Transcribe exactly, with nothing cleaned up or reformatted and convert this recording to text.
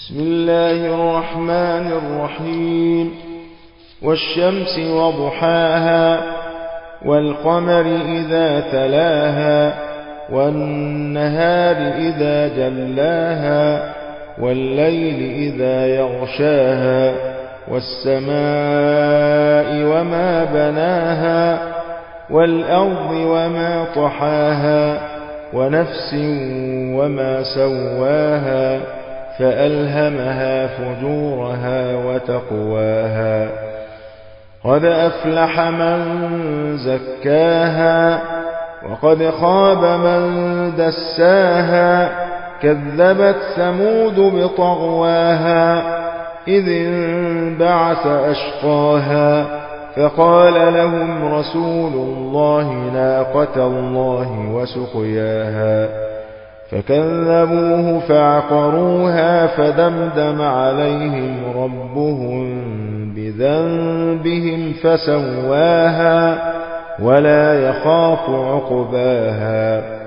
بسم الله الرحمن الرحيم والشمس وضحاها والقمر إذا تلاها والنهار إذا جلاها والليل إذا يغشاها والسماء وما بناها والأرض وما طحاها ونفس وما سواها فألهمها فجورها وتقواها قد أفلح من زكاها وقد خاب من دساها كذبت ثمود بطغواها إذ انبعث أشقاها فقال لهم رسول الله ناقة الله وسقياها فكذبوه فعقروها فدمدم عليهم ربهم بذنبهم فسواها ولا يخاف عقباها